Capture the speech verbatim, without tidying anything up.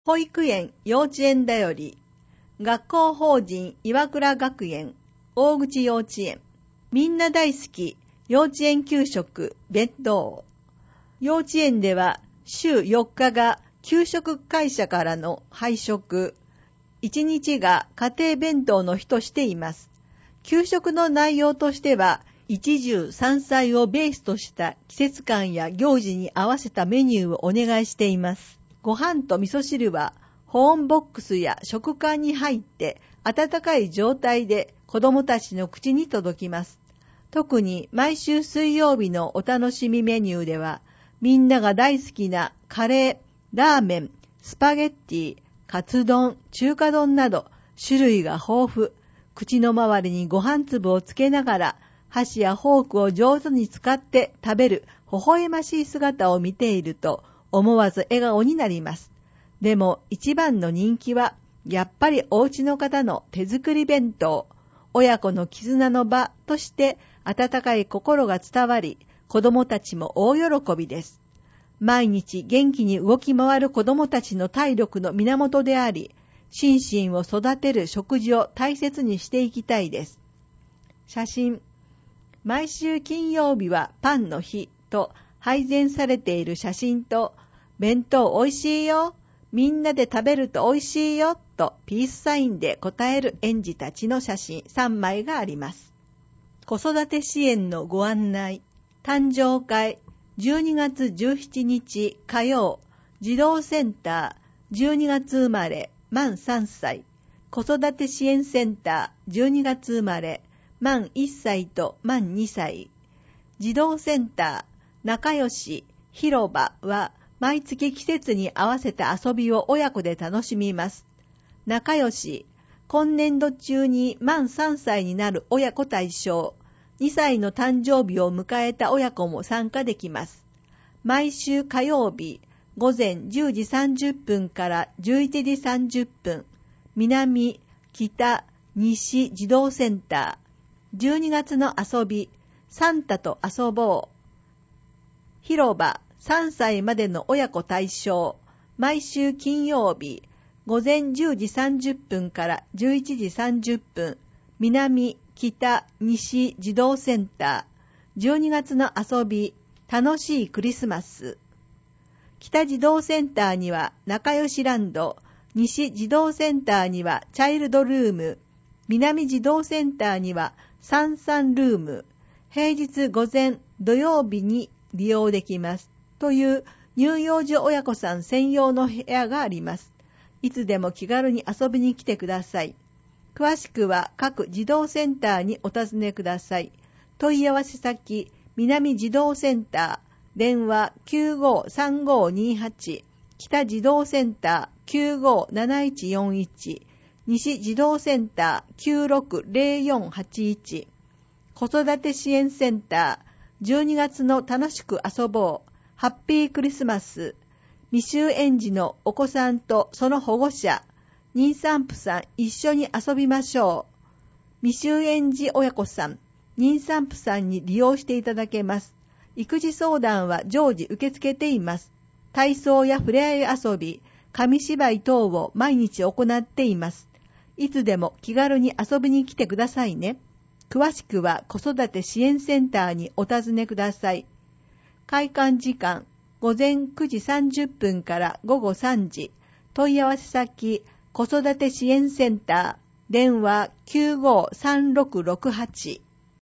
保育園、幼稚園だより、学校法人岩倉学園、大口幼稚園、みんな大好き、幼稚園給食、弁当。幼稚園では週よっかが給食会社からの配食、いちにちが家庭弁当の日としています。給食の内容としては、一汁三菜をベースとした季節感や行事に合わせたメニューをお願いしています。ご飯と味噌汁は保温ボックスや食缶に入って温かい状態で子どもたちの口に届きます。特に毎週水曜日のお楽しみメニューでは、みんなが大好きなカレー、ラーメン、スパゲッティ、カツ丼、中華丼など種類が豊富。口の周りにご飯粒をつけながら箸やフォークを上手に使って食べる微笑ましい姿を見ていると思わず笑顔になります。でも一番の人気はやっぱりお家の方の手作り弁当。親子の絆の場として温かい心が伝わり、子供たちも大喜びです。毎日元気に動き回る子供たちの体力の源であり、心身を育てる食事を大切にしていきたいです。写真。毎週金曜日はパンの日と配膳されている写真と、弁当おいしいよ、みんなで食べるとおいしいよとピースサインで答える園児たちの写真さんまいがあります。子育て支援のご案内。誕生会じゅうにがつじゅうしちにち火曜、児童センターじゅうにがつ生まれ満さんさい、子育て支援センターじゅうにがつ生まれ満いっさいと満にさい、児童センター仲良し広場は毎月季節に合わせた遊びを親子で楽しみます。仲良し、今年度中に満さんさいになる親子対象、にさいの誕生日を迎えた親子も参加できます。毎週火曜日、午前じゅうじさんじゅっぷんからじゅういちじさんじゅっぷん、南、北、西児童センター、じゅうにがつの遊び、サンタと遊ぼう。広場、さんさいまでの親子対象、毎週金曜日、午前じゅうじさんじゅっぷんからじゅういちじさんじゅっぷん、南、北、西児童センター、じゅうにがつの遊び、楽しいクリスマス。北児童センターには仲良しランド、西児童センターにはチャイルドルーム、南児童センターにはサンサンルーム、平日午前土曜日に利用できますという乳幼児親子さん専用の部屋があります。いつでも気軽に遊びに来てください。詳しくは各児童センターにお尋ねください。問い合わせ先、南児童センター、電話 きゅうごさんごにはち、北児童センター きゅうごなないちよんいち、西児童センター きゅうろくぜろよんはちいち、子育て支援センター、じゅうにがつの楽しく遊ぼう、ハッピークリスマス、未就園児のお子さんとその保護者、妊産婦さん一緒に遊びましょう。未就園児親子さん、妊産婦さんに利用していただけます。育児相談は常時受け付けています。体操やふれあい遊び、紙芝居等を毎日行っています。いつでも気軽に遊びに来てくださいね。詳しくは子育て支援センターにお尋ねください。開館時間、午前くじさんじゅっぷんからごごさんじ。問い合わせ先、子育て支援センター、電話 きゅうごさんろくろくはち。